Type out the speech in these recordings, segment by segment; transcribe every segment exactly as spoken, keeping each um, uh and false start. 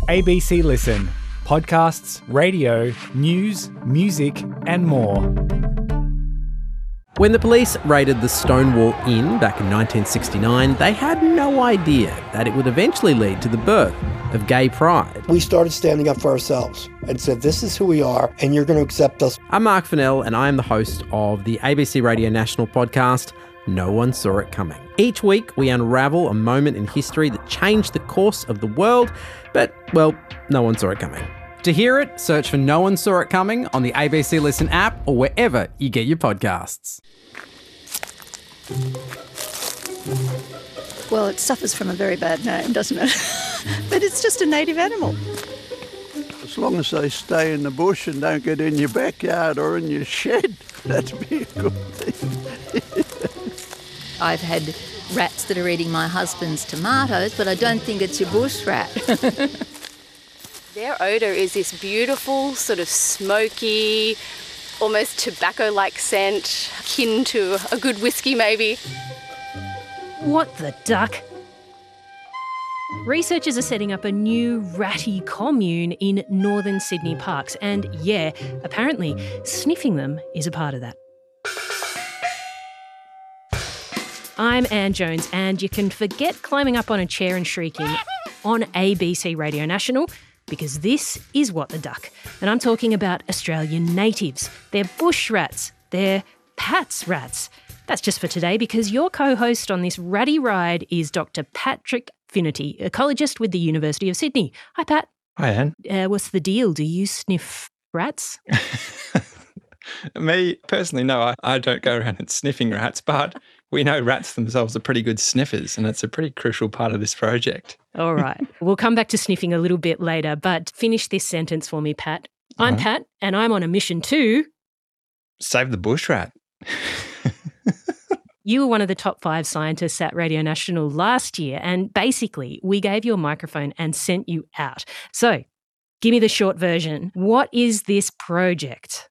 A B C Listen. Podcasts, radio, news, music and more. When the police raided the Stonewall Inn back in nineteen sixty-nine, they had no idea that it would eventually lead to the birth of gay pride. We started standing up for ourselves and said, this is who we are and you're going to accept us. I'm Mark Fennell and I am the host of the A B C Radio National podcast, No One Saw It Coming. Each week we unravel a moment in history that changed the course of the world, but, well, no one saw it coming. To hear it, search for No One Saw It Coming on the A B C Listen app or wherever you get your podcasts. Well, it suffers from a very bad name, doesn't it? But it's just a native animal. As long as they stay in the bush and don't get in your backyard or in your shed, that'd be a good thing. I've had rats that are eating my husband's tomatoes, but I don't think it's your bush rat. Their odour is this beautiful, sort of smoky, almost tobacco-like scent, akin to a good whiskey maybe. What the duck? Researchers are setting up a new ratty commune in northern Sydney parks, and yeah, apparently sniffing them is a part of that. I'm Anne Jones, and you can forget climbing up on a chair and shrieking on A B C Radio National, because this is What the Duck. And I'm talking about Australian natives. They're bush rats. They're Pat's rats. That's just for today, because your co-host on this ratty ride is Doctor Patrick Finnerty, ecologist with the University of Sydney. Hi, Pat. Hi, Anne. Uh, what's the deal? Do you sniff rats? Me, personally, no, I, I don't go around and sniffing rats, but we know rats themselves are pretty good sniffers, and it's a pretty crucial part of this project. All right. We'll come back to sniffing a little bit later, but finish this sentence for me, Pat. I'm uh-huh. Pat, and I'm on a mission to... save the bush rat. You were one of the top five scientists at Radio National last year, and basically we gave you a microphone and sent you out. So give me the short version. What is this project?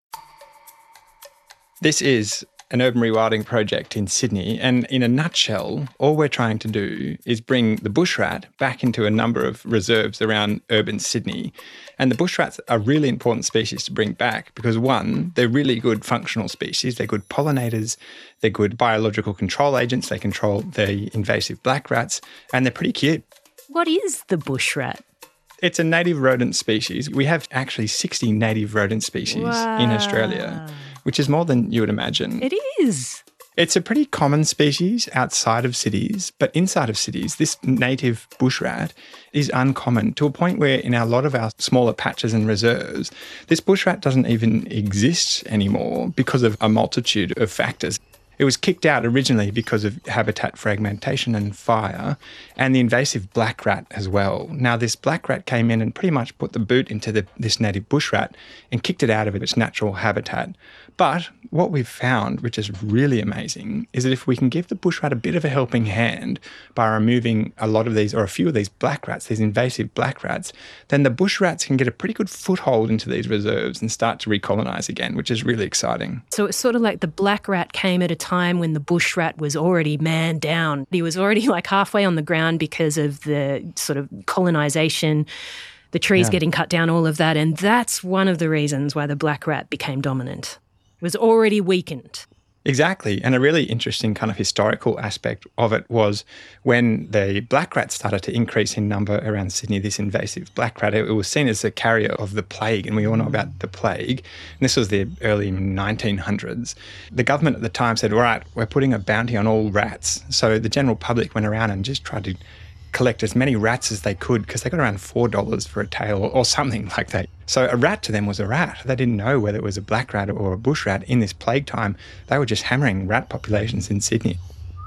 This is an urban rewilding project in Sydney, and in a nutshell, all we're trying to do is bring the bush rat back into a number of reserves around urban Sydney. And the bush rats are a really important species to bring back because, one, they're really good functional species. They're good pollinators, they're good biological control agents, they control the invasive black rats, and they're pretty cute. What is the bush rat? It's a native rodent species. We have actually sixty native rodent species wow. in Australia, which is more than you would imagine. It is. It's a pretty common species outside of cities, but inside of cities, this native bush rat is uncommon to a point where in a lot of our smaller patches and reserves, this bush rat doesn't even exist anymore because of a multitude of factors. It was kicked out originally because of habitat fragmentation and fire, and the invasive black rat as well. Now, this black rat came in and pretty much put the boot into the, this native bush rat and kicked it out of its natural habitat. But what we've found, which is really amazing, is that if we can give the bush rat a bit of a helping hand by removing a lot of these, or a few of these black rats, these invasive black rats, then the bush rats can get a pretty good foothold into these reserves and start to recolonise again, which is really exciting. So it's sort of like the black rat came at a time when the bush rat was already man down. He was already like halfway on the ground because of the sort of colonisation, the trees yeah. getting cut down, all of that. And that's one of the reasons why the black rat became dominant. Was already weakened. Exactly. And a really interesting kind of historical aspect of it was when the black rat started to increase in number around Sydney, this invasive black rat, it was seen as a carrier of the plague, and we all know about the plague. And this was the early nineteen hundreds. The government at the time said, all right, we're putting a bounty on all rats. So the general public went around and just tried to collect as many rats as they could because they got around four dollars for a tail or, or something like that. So a rat to them was a rat. They didn't know whether it was a black rat or a bush rat in this plague time. They were just hammering rat populations in Sydney.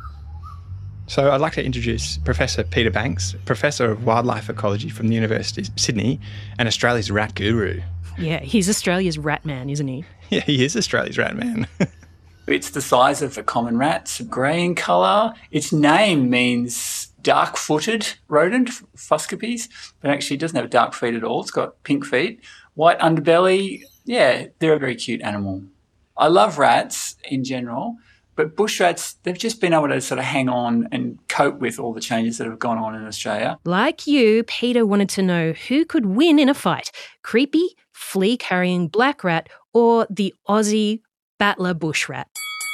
So I'd like to introduce Professor Peter Banks, Professor of Wildlife Ecology from the University of Sydney and Australia's rat guru. Yeah, he's Australia's rat man, isn't he? Yeah, he is Australia's rat man. It's the size of a common rat, it's grey in colour. Its name means dark-footed rodent, Fuscopes, but actually it doesn't have dark feet at all. It's got pink feet, white underbelly. Yeah, they're a very cute animal. I love rats in general, But bush rats, they've just been able to sort of hang on and cope with all the changes that have gone on in Australia. Like you, Peter wanted to know who could win in a fight, creepy, flea-carrying black rat or the Aussie battler bush rat.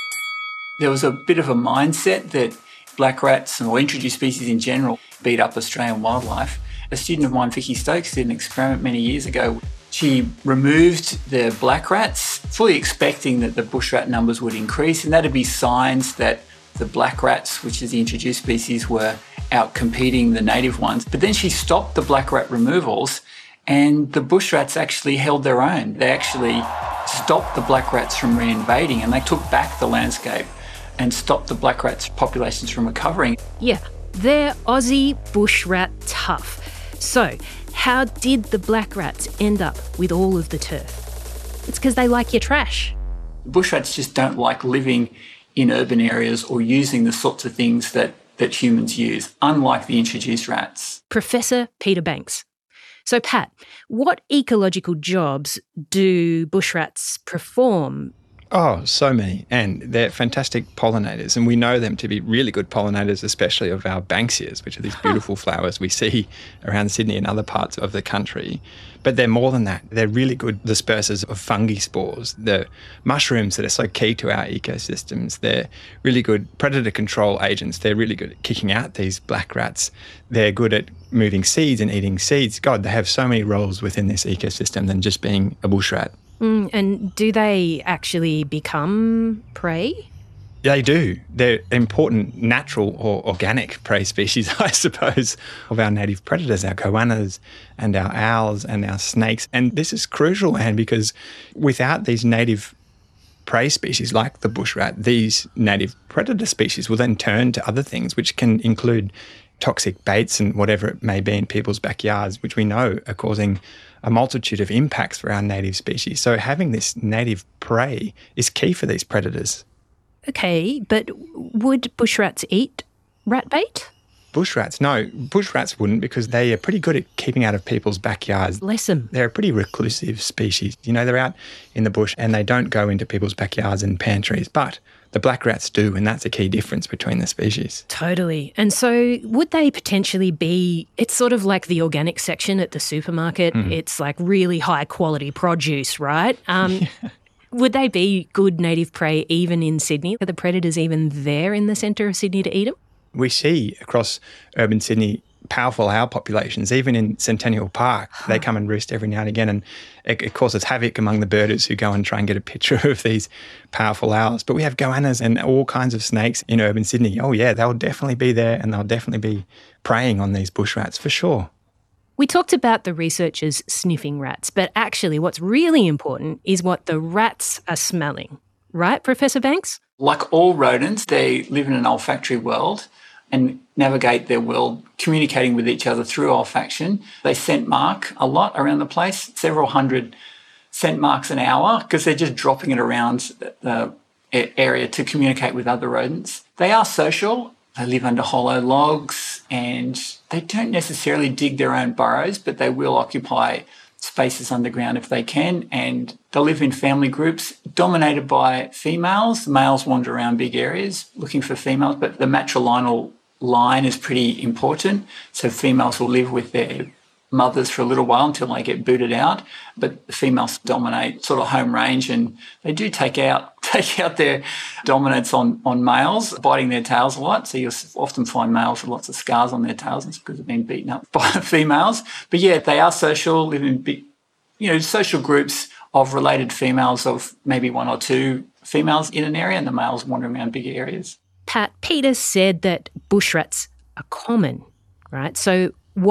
There was a bit of a mindset that black rats or introduced species in general beat up Australian wildlife. A student of mine, Vicky Stokes, did an experiment many years ago. She removed the black rats, fully expecting that the bush rat numbers would increase, and that'd be signs that the black rats, which is the introduced species, were out competing the native ones. But then she stopped the black rat removals, and the bush rats actually held their own. They actually stopped the black rats from reinvading, and they took back the landscape and stopped the black rats' populations from recovering. Yeah, they're Aussie bush rat tough. So, how did the black rats end up with all of the turf? It's because they like your trash. Bush rats just don't like living in urban areas or using the sorts of things that, that humans use, unlike the introduced rats. Professor Peter Banks. So, Pat, what ecological jobs do bush rats perform? Oh, so many. And they're fantastic pollinators. And we know them to be really good pollinators, especially of our Banksias, which are these beautiful flowers we see around Sydney and other parts of the country. But they're more than that. They're really good dispersers of fungi spores, the mushrooms that are so key to our ecosystems. They're really good predator control agents. They're really good at kicking out these black rats. They're good at moving seeds and eating seeds. God, they have so many roles within this ecosystem than just being a bush rat. Mm, and do they actually become prey? They do. They're important natural or organic prey species, I suppose, of our native predators, our goannas and our owls and our snakes. And this is crucial, Anne, because without these native prey species like the bush rat, these native predator species will then turn to other things, which can include toxic baits and whatever it may be in people's backyards, which we know are causing a multitude of impacts for our native species. So having this native prey is key for these predators. Okay, but would bush rats eat rat bait? Bush rats? No, bush rats wouldn't, because they are pretty good at keeping out of people's backyards. Bless them. They're a pretty reclusive species. You know, they're out in the bush and they don't go into people's backyards and pantries, but the black rats do, and that's a key difference between the species. Totally. And so would they potentially be, it's sort of like the organic section at the supermarket. Mm. It's like really high quality produce, right? Um, yeah. Would they be good native prey even in Sydney? Are the predators even there in the centre of Sydney to eat them? We see across urban Sydney powerful owl populations, even in Centennial Park. They come and roost every now and again, and it, it causes havoc among the birders who go and try and get a picture of these powerful owls. But we have goannas and all kinds of snakes in urban Sydney. Oh yeah, they'll definitely be there, and they'll definitely be preying on these bush rats for sure. We talked about the researchers sniffing rats, but actually what's really important is what the rats are smelling. Right, Professor Banks? Like all rodents, they live in an olfactory world and navigate their world communicating with each other through olfaction. They scent mark a lot around the place, several hundred scent marks an hour, because they're just dropping it around the area to communicate with other rodents. They are social. They live under hollow logs, and they don't necessarily dig their own burrows, but they will occupy spaces underground if they can, and they'll live in family groups dominated by females. Males wander around big areas looking for females, but the matrilineal line is pretty important. So females will live with their mothers for a little while until they get booted out, but the females dominate sort of home range, and they do take out take out their dominance on, on males, biting their tails a lot. So you'll often find males with lots of scars on their tails, and it's because they've been beaten up by females. But yeah, they are social, live in big, you know, social groups of related females, of maybe one or two females in an area, and the males wander around bigger areas. Pat, Peter said that bush rats are common, right? So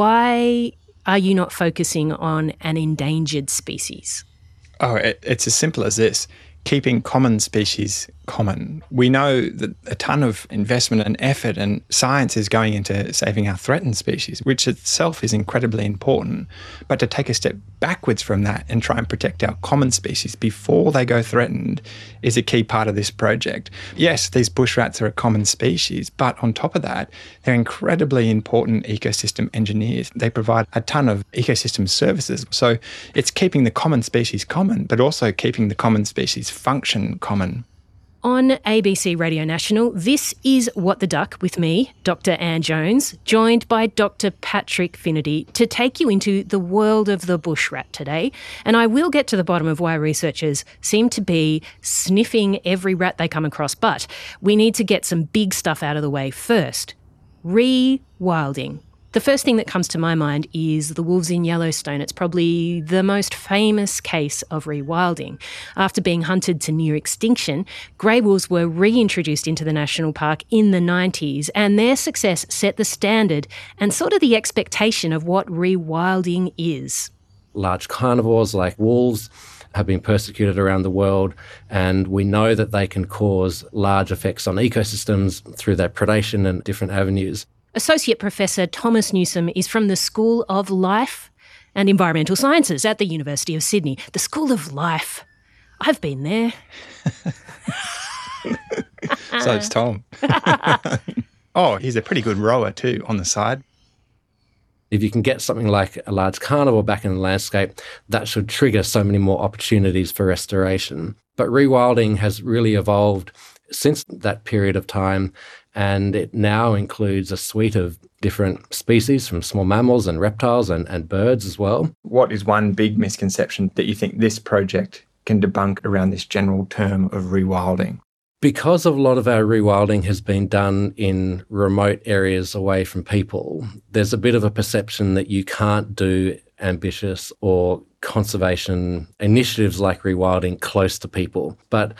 why are you not focusing on an endangered species? Oh, it, it's as simple as this. Keeping common species common. We know that a ton of investment and effort and science is going into saving our threatened species, which itself is incredibly important. But to take a step backwards from that and try and protect our common species before they go threatened is a key part of this project. Yes, these bush rats are a common species, but on top of that, they're incredibly important ecosystem engineers. They provide a ton of ecosystem services. So it's keeping the common species common, but also keeping the common species function common. On A B C Radio National, this is What the Duck with me, Doctor Anne Jones, joined by Doctor Patrick Finnerty to take you into the world of the bush rat today. And I will get to the bottom of why researchers seem to be sniffing every rat they come across. But we need to get some big stuff out of the way first. Rewilding. The first thing that comes to my mind is the wolves in Yellowstone. It's probably the most famous case of rewilding. After being hunted to near extinction, grey wolves were reintroduced into the national park in the nineties, and their success set the standard and sort of the expectation of what rewilding is. Large carnivores like wolves have been persecuted around the world, and we know that they can cause large effects on ecosystems through their predation and different avenues. Associate Professor Thomas Newsome is from the School of Life and Environmental Sciences at the University of Sydney. The School of Life. I've been there. So it's Tom. Oh, he's a pretty good rower too on the side. If you can get something like a large carnivore back in the landscape, that should trigger so many more opportunities for restoration. But rewilding has really evolved since that period of time, and it now includes a suite of different species from small mammals and reptiles and, and birds as well. What is one big misconception that you think this project can debunk around this general term of rewilding? Because a lot of our rewilding has been done in remote areas away from people, there's a bit of a perception that you can't do ambitious or conservation initiatives like rewilding close to people. But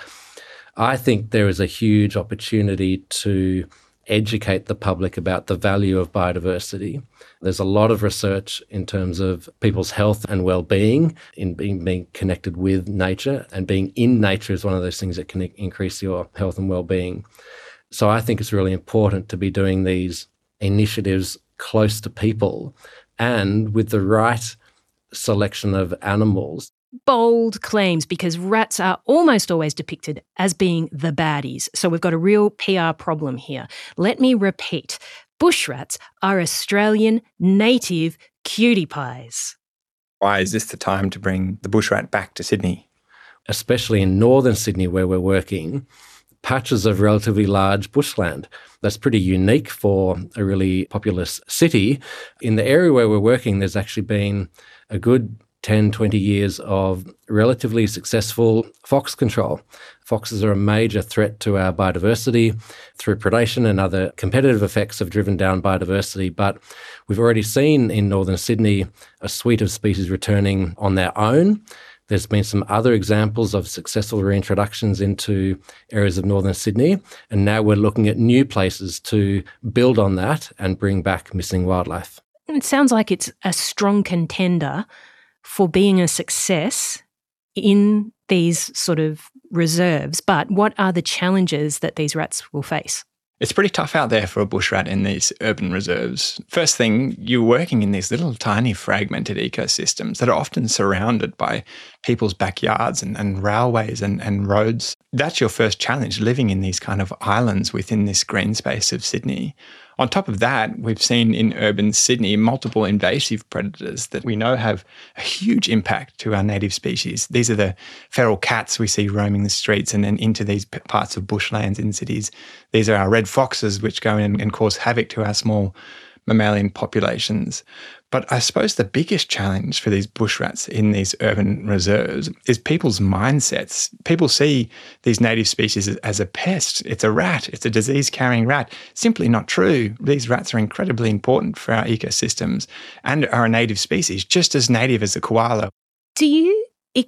I think there is a huge opportunity to educate the public about the value of biodiversity. There's a lot of research in terms of people's health and well-being in being, being connected with nature, and being in nature is one of those things that can increase your health and well-being. So I think it's really important to be doing these initiatives close to people and with the right selection of animals. Bold claims, because rats are almost always depicted as being the baddies. So we've got a real P R problem here. Let me repeat. Bush rats are Australian native cutie pies. Why is this the time to bring the bush rat back to Sydney? Especially in northern Sydney where we're working, patches of relatively large bushland. That's pretty unique for a really populous city. In the area where we're working, there's actually been a good ten, twenty years of relatively successful fox control. Foxes are a major threat to our biodiversity through predation, and other competitive effects have driven down biodiversity. But we've already seen in northern Sydney a suite of species returning on their own. There's been some other examples of successful reintroductions into areas of northern Sydney, and now we're looking at new places to build on that and bring back missing wildlife. It sounds like it's a strong contender for being a success in these sort of reserves. But what are the challenges that these rats will face? It's pretty tough out there for a bush rat in these urban reserves. First thing, you're working in these little tiny fragmented ecosystems that are often surrounded by people's backyards and, and railways and, and roads. That's your first challenge, living in these kind of islands within this green space of Sydney. On top of that, we've seen in urban Sydney multiple invasive predators that we know have a huge impact to our native species. These are the feral cats we see roaming the streets and then into these p- parts of bushlands in cities. These are our red foxes, which go in and cause havoc to our small mammalian populations. But I suppose the biggest challenge for these bush rats in these urban reserves is people's mindsets. People see these native species as a pest. It's a rat. It's a disease-carrying rat. Simply not true. These rats are incredibly important for our ecosystems and are a native species, just as native as the koala. Do you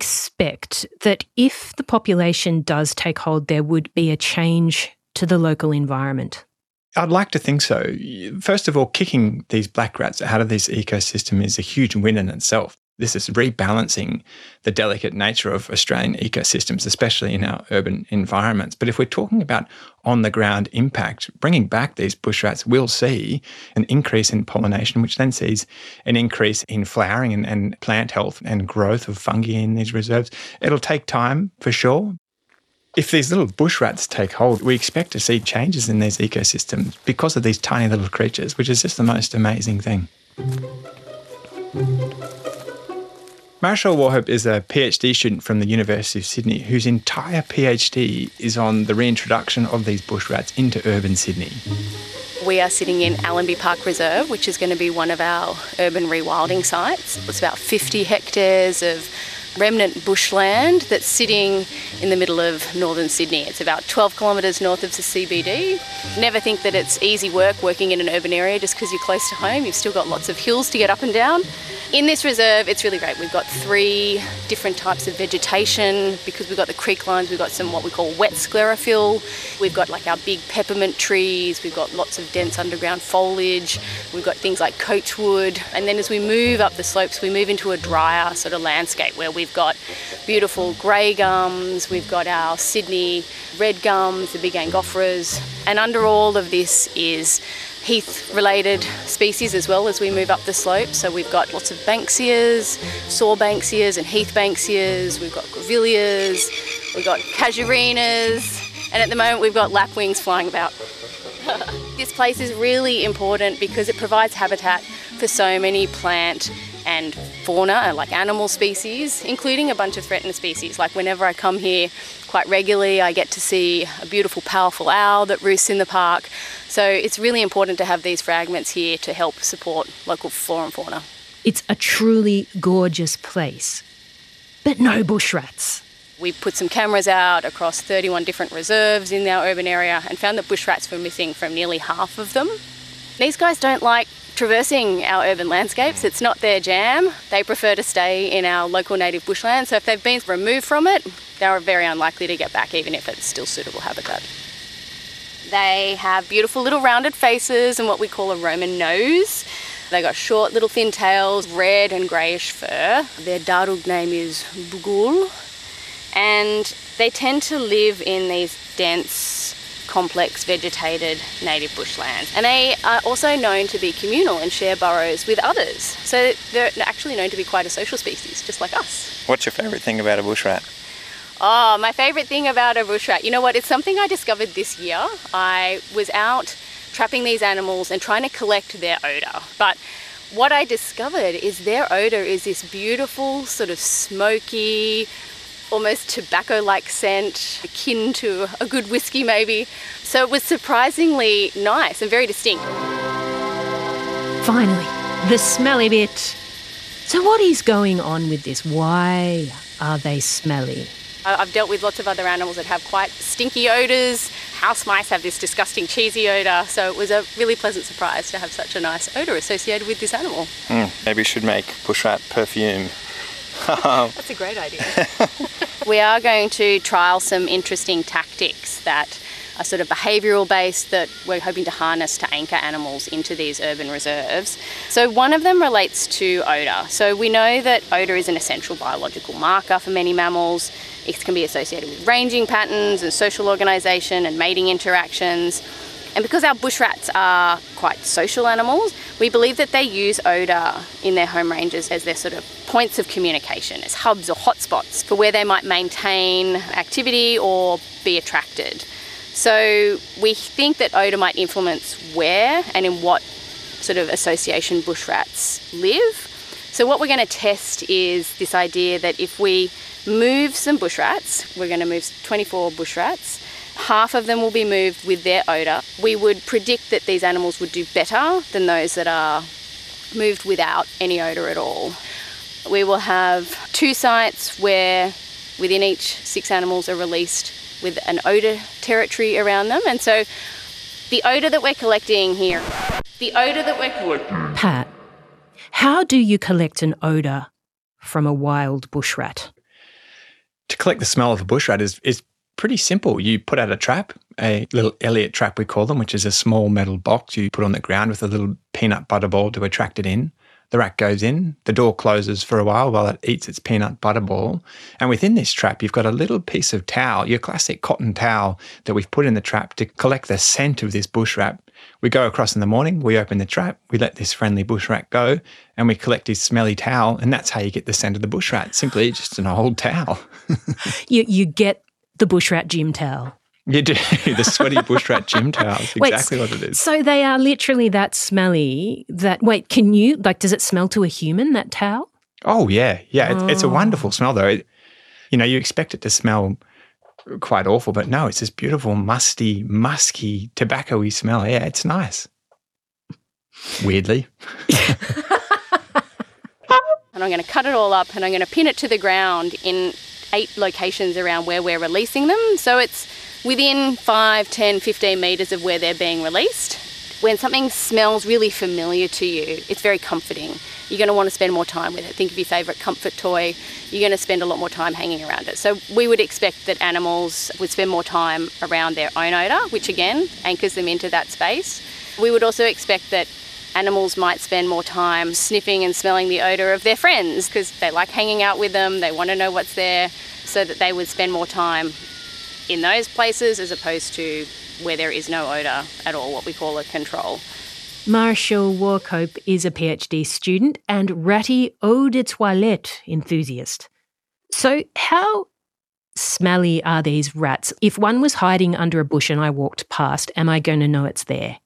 expect that if the population does take hold, there would be a change to the local environment? I'd like to think so. First of all, kicking these black rats out of this ecosystem is a huge win in itself. This is rebalancing the delicate nature of Australian ecosystems, especially in our urban environments. But if we're talking about on-the-ground impact, bringing back these bush rats will see an increase in pollination, which then sees an increase in flowering and, and plant health and growth of fungi in these reserves. It'll take time, for sure. If these little bush rats take hold, we expect to see changes in these ecosystems because of these tiny little creatures, which is just the most amazing thing. Marshall Warhope is a PhD student from the University of Sydney whose entire PhD is on the reintroduction of these bush rats into urban Sydney. We are sitting in Allenby Park Reserve, which is going to be one of our urban rewilding sites. It's about fifty hectares of remnant bushland that's sitting in the middle of northern Sydney. It's about twelve kilometres north of the C B D. Never think that it's easy work working in an urban area just because you're close to home. You've still got lots of hills to get up and down. In this reserve, it's really great. We've got three different types of vegetation because we've got the creek lines. We've got some what we call wet sclerophyll. We've got like our big peppermint trees. We've got lots of dense underground foliage. We've got things like coachwood. And then as we move up the slopes, we move into a drier sort of landscape where we've got beautiful grey gums. We've got our Sydney red gums, the big angophoras. And under all of this is heath-related species as well as we move up the slope. So we've got lots of banksias, saw banksias and heath banksias. We've got grevilleas, we've got casuarinas, and at the moment we've got lapwings flying about. This place is really important because it provides habitat for so many plant and fauna, like animal species, including a bunch of threatened species. Like whenever I come here quite regularly, I get to see a beautiful, powerful owl that roosts in the park. So it's really important to have these fragments here to help support local flora and fauna. It's a truly gorgeous place, but no bush rats. We put some cameras out across thirty-one different reserves in our urban area and found that bush rats were missing from nearly half of them. These guys don't like traversing our urban landscapes. It's not their jam. They prefer to stay in our local native bushland. So if they've been removed from it, they're very unlikely to get back, even if it's still suitable habitat. They have beautiful little rounded faces and what we call a Roman nose. They got short little thin tails, red and greyish fur. Their Darug name is Bugul. And they tend to live in these dense, complex, vegetated native bushlands. And they are also known to be communal and share burrows with others. So they're actually known to be quite a social species, just like us. What's your favourite thing about a bush rat? Oh, my favourite thing about a bush rat, you know what, it's something I discovered this year. I was out trapping these animals and trying to collect their odour. But what I discovered is their odour is this beautiful, sort of smoky, almost tobacco-like scent, akin to a good whiskey maybe. So it was surprisingly nice and very distinct. Finally, the smelly bit. So what is going on with this? Why are they smelly? I've dealt with lots of other animals that have quite stinky odours. House mice have this disgusting cheesy odour, so it was a really pleasant surprise to have such a nice odour associated with this animal. Mm, maybe we should make bushrat perfume. That's a great idea. We are going to trial some interesting tactics that are sort of behavioural based that we're hoping to harness to anchor animals into these urban reserves. So one of them relates to odour. So we know that odour is an essential biological marker for many mammals. It can be associated with ranging patterns and social organisation and mating interactions. And because our bush rats are quite social animals, we believe that they use odour in their home ranges as their sort of points of communication, as hubs or hotspots for where they might maintain activity or be attracted. So we think that odour might influence where and in what sort of association bush rats live. So what we're going to test is this idea that if we move some bush rats, we're going to move twenty-four bush rats, half of them will be moved with their odour. We would predict that these animals would do better than those that are moved without any odour at all. We will have two sites where within each six animals are released with an odour territory around them. And so the odour that we're collecting here, the odour that we're collecting... Pat, how do you collect an odour from a wild bush rat? To collect the smell of a bush rat is, is pretty simple. You put out a trap, a little Elliott trap we call them, which is a small metal box you put on the ground with a little peanut butter ball to attract it in. The rat goes in, the door closes for a while while it eats its peanut butter ball. And within this trap, you've got a little piece of towel, your classic cotton towel that we've put in the trap to collect the scent of this bush rat. We go across in the morning, we open the trap, we let this friendly bush rat go, and we collect his smelly towel, and that's how you get the scent of the bush rat, simply just an old towel. you you get the bush rat gym towel. You do, the sweaty bush rat gym towel is exactly wait, what it is. So they are literally that smelly that, wait, can you, like, does it smell to a human, that towel? Oh, yeah. Yeah, Oh. It, it's a wonderful smell, though. It, you know, you expect it to smell quite awful, but no, it's this beautiful, musty, musky, tobacco-y smell. Yeah, it's nice. Weirdly. And I'm going to cut it all up and I'm going to pin it to the ground in eight locations around where we're releasing them. So it's within five, ten, fifteen metres of where they're being released. When something smells really familiar to you, it's very comforting. You're going to want to spend more time with it. Think of your favourite comfort toy. You're going to spend a lot more time hanging around it. So we would expect that animals would spend more time around their own odour, which again anchors them into that space. We would also expect that animals might spend more time sniffing and smelling the odour of their friends because they like hanging out with them, they want to know what's there, so that they would spend more time in those places as opposed to where there is no odour at all, what we call a control. Marshall Warcope is a PhD student and ratty eau de toilette enthusiast. So how smelly are these rats? If one was hiding under a bush and I walked past, am I going to know it's there?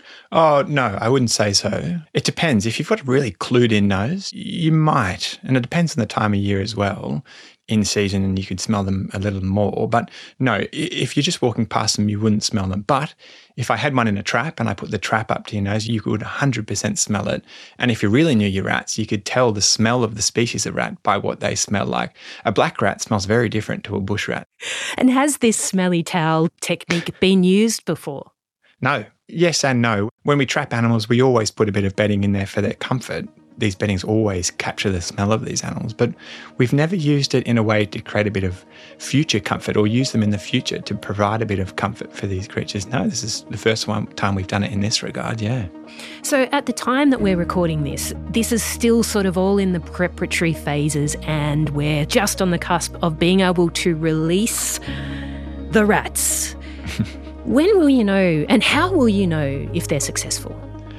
Oh, no, I wouldn't say so. It depends. If you've got a really clued-in nose, you might. And it depends on the time of year as well. In season, and you could smell them a little more. But no, if you're just walking past them, you wouldn't smell them. But if I had one in a trap and I put the trap up to your nose, you could one hundred percent smell it. And if you really knew your rats, you could tell the smell of the species of rat by what they smell like. A black rat smells very different to a bush rat. And has this smelly towel technique been used before? No. Yes and no. When we trap animals, we always put a bit of bedding in there for their comfort. These beddings always capture the smell of these animals, but we've never used it in a way to create a bit of future comfort or use them in the future to provide a bit of comfort for these creatures. No, this is the first one time we've done it in this regard, yeah. So at the time that we're recording this, this is still sort of all in the preparatory phases and we're just on the cusp of being able to release the rats. When will you know, and how will you know if they're successful?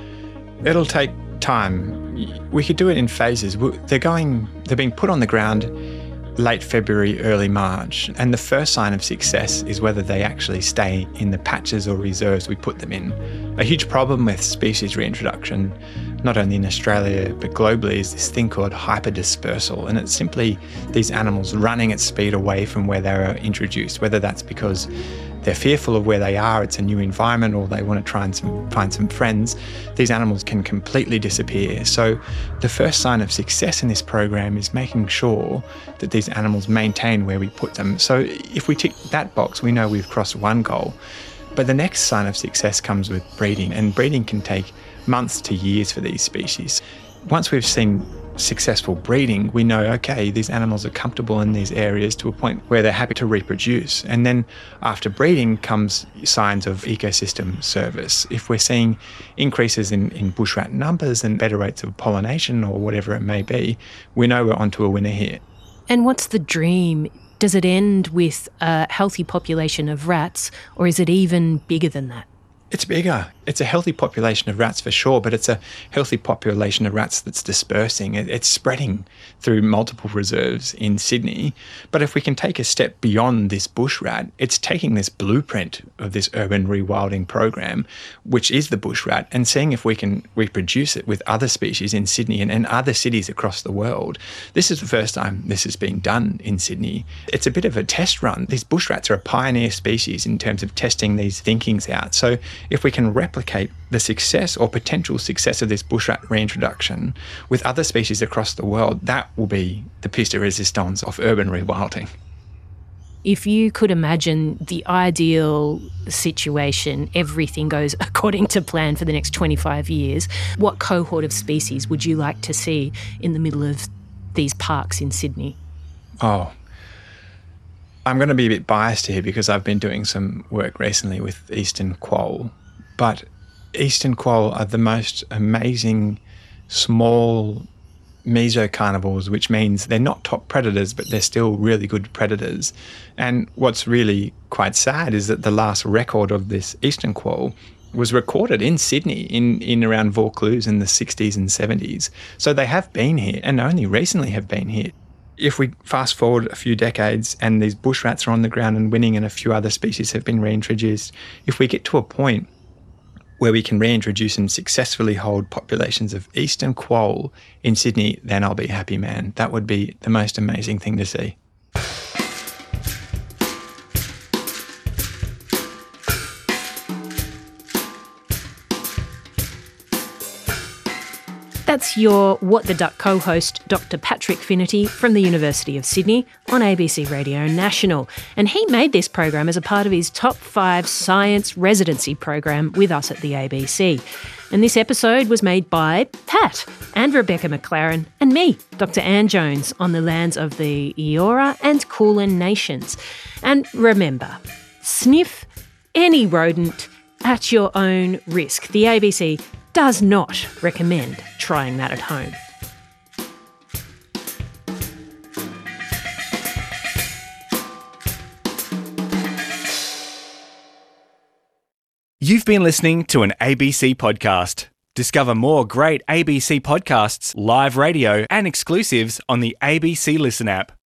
It'll take time. We could do it in phases. They're going, they're being put on the ground late February, early March, and the first sign of success is whether they actually stay in the patches or reserves we put them in. A huge problem with species reintroduction, not only in Australia but globally, is this thing called hyperdispersal, and it's simply these animals running at speed away from where they were introduced, whether that's because they're fearful of where they are, it's a new environment, or they want to try and some, find some friends. These animals can completely disappear. So the first sign of success in this program is making sure that these animals maintain where we put them. So if we tick that box, we know we've crossed one goal. But the next sign of success comes with breeding, and breeding can take months to years for these species. Once we've seen successful breeding, we know, okay, these animals are comfortable in these areas to a point where they're happy to reproduce. And then after breeding comes signs of ecosystem service. If we're seeing increases in, in bush rat numbers and better rates of pollination or whatever it may be, we know we're onto a winner here. And what's the dream? Does it end with a healthy population of rats, or is it even bigger than that? It's bigger. It's a healthy population of rats for sure, but it's a healthy population of rats that's dispersing. It, it's spreading through multiple reserves in Sydney. But if we can take a step beyond this bush rat, it's taking this blueprint of this urban rewilding program, which is the bush rat, and seeing if we can reproduce it with other species in Sydney and, and other cities across the world. This is the first time this has been done in Sydney. It's a bit of a test run. These bush rats are a pioneer species in terms of testing these thinkings out. So if we can replicate the success or potential success of this bush rat reintroduction with other species across the world, that will be the piece de resistance of urban rewilding. If you could imagine the ideal situation, everything goes according to plan for the next twenty-five years, what cohort of species would you like to see in the middle of these parks in Sydney? Oh, I'm going to be a bit biased here because I've been doing some work recently with eastern quoll, but eastern quoll are the most amazing small mesocarnivores, which means they're not top predators, but they're still really good predators. And what's really quite sad is that the last record of this eastern quoll was recorded in Sydney in, in around Vaucluse in the sixties and seventies. So they have been here and only recently have been here. If we fast forward a few decades and these bush rats are on the ground and winning and a few other species have been reintroduced, if we get to a point where we can reintroduce and successfully hold populations of eastern quoll in Sydney, then I'll be happy, man. That would be the most amazing thing to see. That's your What the Duck co-host, Doctor Patrick Finnerty from the University of Sydney on A B C Radio National. And he made this program as a part of his Top five Science Residency program with us at the A B C. And this episode was made by Pat and Rebecca McLaren and me, Doctor Anne Jones, on the lands of the Eora and Kulin nations. And remember, sniff any rodent at your own risk. The A B C does not recommend trying that at home. You've been listening to an A B C podcast. Discover more great A B C podcasts, live radio, and exclusives on the A B C Listen app.